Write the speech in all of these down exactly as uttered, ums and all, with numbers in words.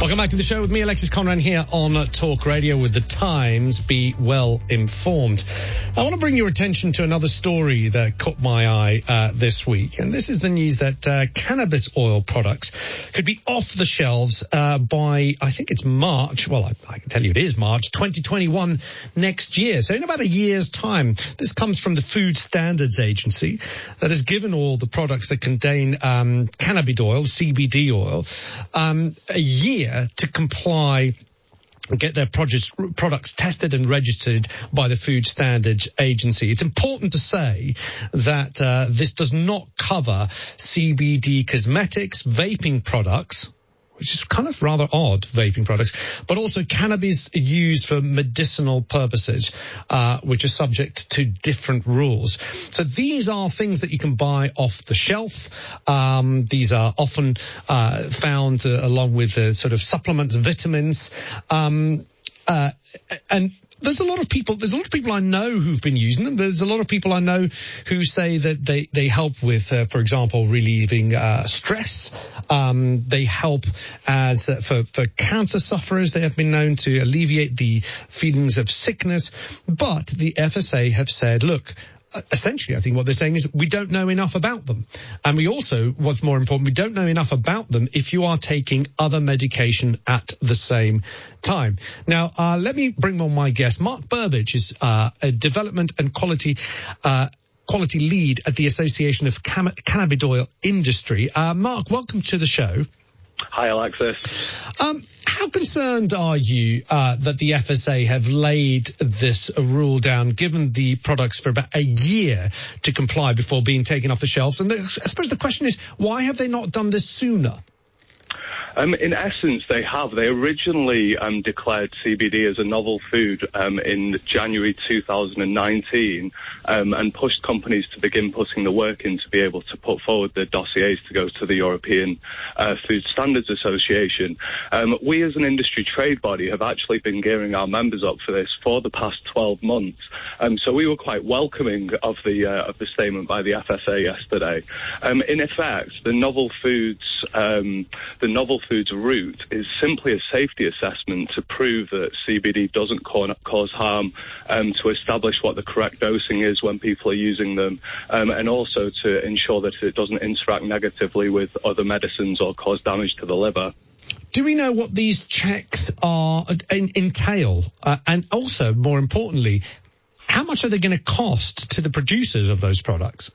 Welcome back to the show with me, Alexis Conran, here on Talk Radio with The Times. Be well informed. I want to bring your attention to another story that caught my eye uh, this week. And this is the news that uh, cannabis oil products could be off the shelves uh, by, I think it's March. Well, I, I can tell you it is March twenty twenty-one next year. So in about a year's time. This comes from the Food Standards Agency that has given all the products that contain um, cannabis oil, C B D oil, um, a year to comply and get their produce, products tested and registered by the Food Standards Agency. It's important to say that uh, this does not cover C B D cosmetics, vaping products, which is kind of rather odd, vaping products, but also cannabis used for medicinal purposes, uh, which are subject to different rules. So these are things that you can buy off the shelf. Um, these are often uh, found uh, along with uh, sort of supplements, vitamins, um, uh, and There's a lot of people, there's a lot of people I know who've been using them. There's a lot of people I know who say that they, they help with, uh, for example, relieving, uh, stress. Um, they help as, uh, for, for cancer sufferers. They have been known to alleviate the feelings of sickness. But the F S A have said, look, essentially, I think what they're saying is we don't know enough about them. And we also, what's more important, we don't know enough about them if you are taking other medication at the same time. Now, uh, let me bring on my guest. Mark Burbidge is uh, a development and quality uh quality lead at the Association of Cam- Cannabis Oil Industry. Uh, Mark, welcome to the show. Hi, Alexis. Um, how concerned are you uh, that the F S A have laid this rule down, given the products for about a year to comply before being taken off the shelves? And the, I suppose the question is, why have they not done this sooner? Um, in essence, they have. They originally um, declared C B D as a novel food um, in January two thousand nineteen um, and pushed companies to begin putting the work in to be able to put forward their dossiers to go to the European uh, Food Standards Association. Um, we as an industry trade body have actually been gearing our members up for this for the past twelve months. Um, so we were quite welcoming of the uh, of the statement by the F S A yesterday. Um, in effect, the novel foods, um, the novel Foods route is simply a safety assessment to prove that C B D doesn't cause harm, um, to establish what the correct dosing is when people are using them, um, and also to ensure that it doesn't interact negatively with other medicines or cause damage to the liver. Do we know what these checks are entail? Uh, and also, more importantly, how much are they going to cost to the producers of those products?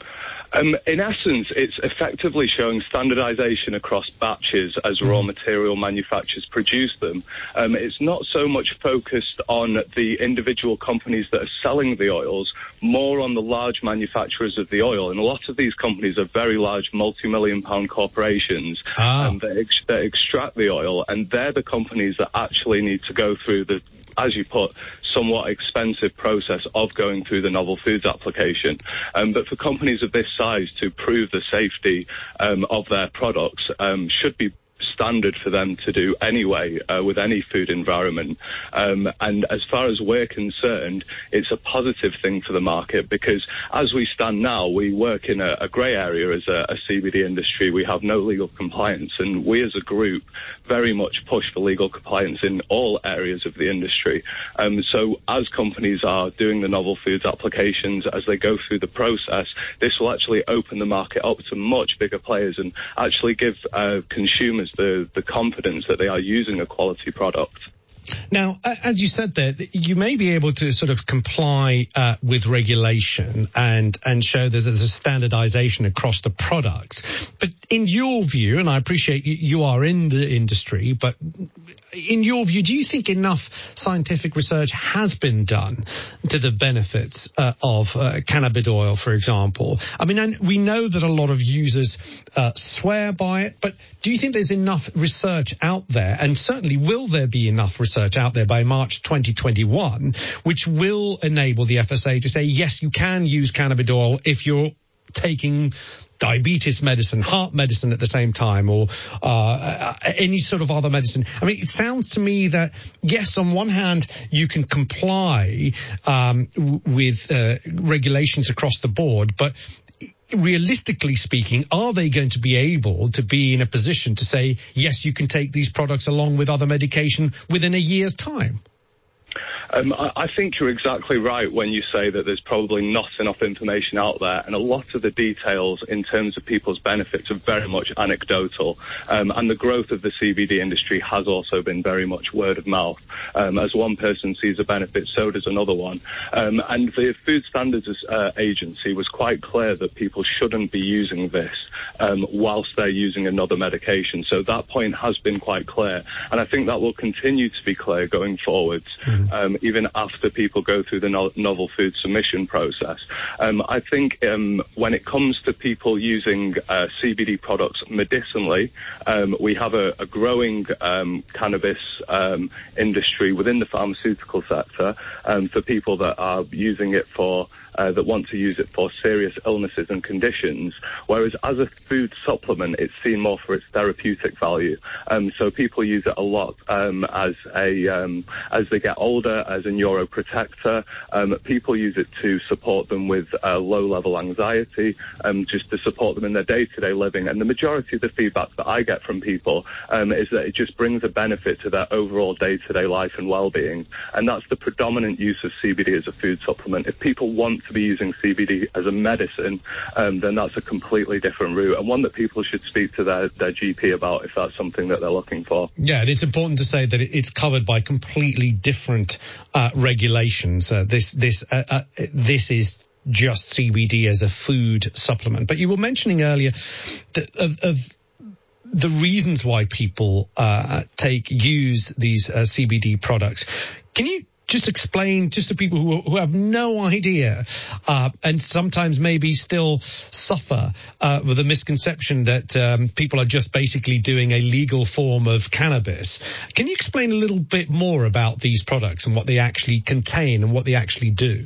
Um, in essence, it's effectively showing standardization across batches as raw material manufacturers produce them. Um, it's not so much focused on the individual companies that are selling the oils, more on the large manufacturers of the oil. And a lot of these companies are very large multi-million pound corporations ah. um, that, ex- that extract the oil, and they're the companies that actually need to go through the, as you put, somewhat expensive process of going through the novel foods application. Um, but for companies of this size to prove the safety um, of their products um, should be standard for them to do anyway uh, with any food environment. Um, and as far as we're concerned, it's a positive thing for the market because as we stand now, we work in a, a grey area as a, a C B D industry. We have no legal compliance, and we as a group very much push for legal compliance in all areas of the industry. Um, so as companies are doing the novel foods applications, as they go through the process, this will actually open the market up to much bigger players and actually give uh, consumers the, the confidence that they are using a quality product. Now, as you said there, you may be able to sort of comply uh, with regulation and, and show that there's a standardization across the products. But in your view, and I appreciate you, you are in the industry, but in your view, do you think enough scientific research has been done to the benefits uh, of uh, cannabis oil, for example? I mean, and we know that a lot of users uh, swear by it, but do you think there's enough research out there? And certainly, will there be enough research out there by March twenty twenty-one, which will enable the F S A to say, yes, you can use cannabis oil if you're taking diabetes medicine, heart medicine at the same time, or uh, any sort of other medicine. I mean, it sounds to me that, yes, on one hand, you can comply um, w- with uh, regulations across the board, but realistically speaking, are they going to be able to be in a position to say, yes, you can take these products along with other medication within a year's time? Um, I, I think you're exactly right when you say that there's probably not enough information out there, and a lot of the details in terms of people's benefits are very much anecdotal. Um, and the growth of the C B D industry has also been very much word of mouth. Um, as one person sees a benefit, so does another one. Um, and the Food Standards uh, Agency was quite clear that people shouldn't be using this um, whilst they're using another medication. So that point has been quite clear, and I think that will continue to be clear going forwards. Mm-hmm. Um, even after people go through the no- novel food submission process. Um, I think um, when it comes to people using uh, C B D products medicinally, um, we have a, a growing um, cannabis um, industry within the pharmaceutical sector um, for people that are using it for Uh, that want to use it for serious illnesses and conditions, whereas as a food supplement, it's seen more for its therapeutic value. Um, so people use it a lot um, as a um, as they get older, as a neuroprotector. Um, people use it to support them with uh, low-level anxiety, um, just to support them in their day-to-day living. And the majority of the feedback that I get from people um, is that it just brings a benefit to their overall day-to-day life and well-being. And that's the predominant use of C B D as a food supplement. If people want to be using C B D as a medicine, um, then that's a completely different route, and one that people should speak to their, their G P about if that's something that they're looking for. Yeah, and it's important to say that it's covered by completely different uh, regulations. Uh, this this uh, uh, this is just C B D as a food supplement. But you were mentioning earlier that of, of the reasons why people uh, take use these uh, C B D products. Can you just explain just to people who, who have no idea uh, and sometimes maybe still suffer uh, with the misconception that um, people are just basically doing a legal form of cannabis. Can you explain a little bit more about these products and what they actually contain and what they actually do?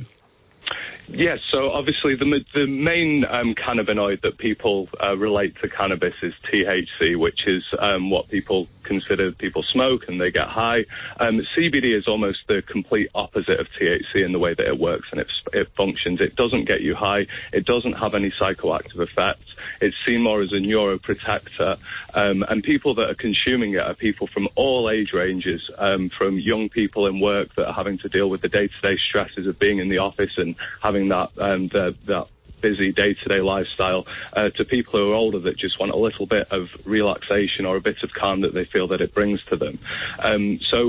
Yes, so obviously the the main um, cannabinoid that people uh, relate to cannabis is T H C, which is um, what people consider people smoke and they get high. Um, C B D is almost the complete opposite of T H C in the way that it works and it, it functions. It doesn't get you high. It doesn't have any psychoactive effects. It's seen more as a neuroprotector. Um, and people that are consuming it are people from all age ranges, um, from young people in work that are having to deal with the day-to-day stresses of being in the office and having that um, the, that busy day-to-day lifestyle, uh, to people who are older that just want a little bit of relaxation or a bit of calm that they feel that it brings to them. Um, so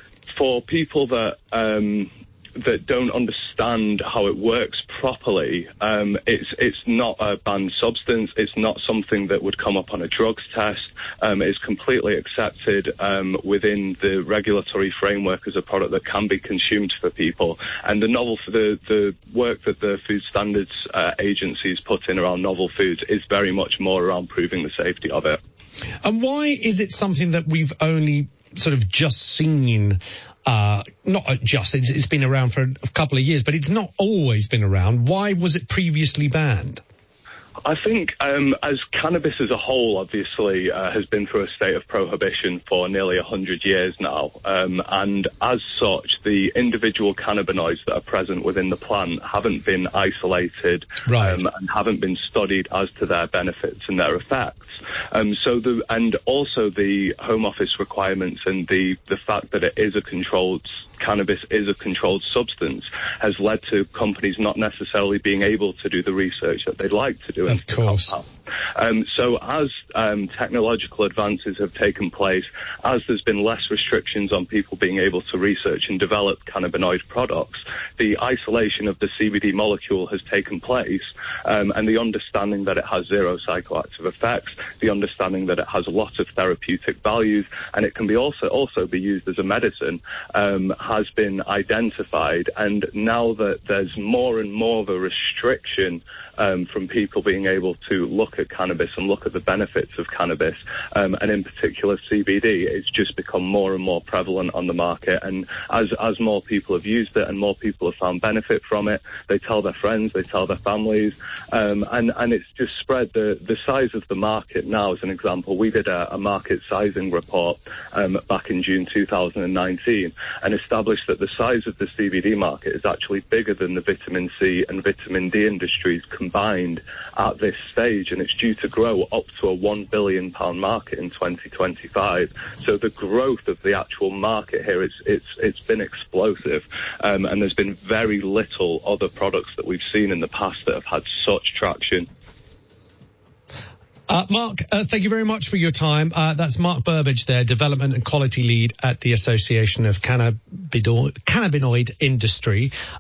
for people that um, that don't understand how it works properly, um, it's it's not a banned substance. It's not something that would come up on a drugs test. Um, it's completely accepted um, within the regulatory framework as a product that can be consumed for people. And the novel, the the work that the Food Standards uh, agencies put in around novel foods is very much more around proving the safety of it. And why is it something that we've only sort of just seen? Uh, not just, it's, it's been around for a couple of years, but it's not always been around. Why was it previously banned? I think um, as cannabis as a whole, obviously, uh, has been through a state of prohibition for nearly one hundred years now. Um, and as such, the individual cannabinoids that are present within the plant haven't been isolated, right. um, and haven't been studied as to their benefits and their effects. Um, so the and also the Home Office requirements and the, the fact that it is a controlled cannabis is a controlled substance has led to companies not necessarily being able to do the research that they'd like to do. Of course. Um, so as um, technological advances have taken place, as there's been less restrictions on people being able to research and develop cannabinoid products, the isolation of the C B D molecule has taken place, um, and the understanding that it has zero psychoactive effects, the understanding that it has a lot of therapeutic values, and it can be also also be used as a medicine, um, has been identified. And now that there's more and more of a restriction um, from people being able to look look at cannabis and look at the benefits of cannabis, um, and in particular C B D, it's just become more and more prevalent on the market. And as as more people have used it and more people have found benefit from it, they tell their friends, they tell their families, um, and and it's just spread. The the size of the market now, as an example, we did a, a market sizing report um, back in June two thousand nineteen and established that the size of the C B D market is actually bigger than the vitamin C and vitamin D industries combined at this stage, and it's due to grow up to a one billion pound market in twenty twenty-five. So the growth of the actual market here, it's it's it's been explosive, um, and there's been very little other products that we've seen in the past that have had such traction. Uh, Mark, uh, thank you very much for your time. Uh, that's Mark Burbidge there, Development and Quality Lead at the Association of Cannabinoid, Cannabinoid Industry.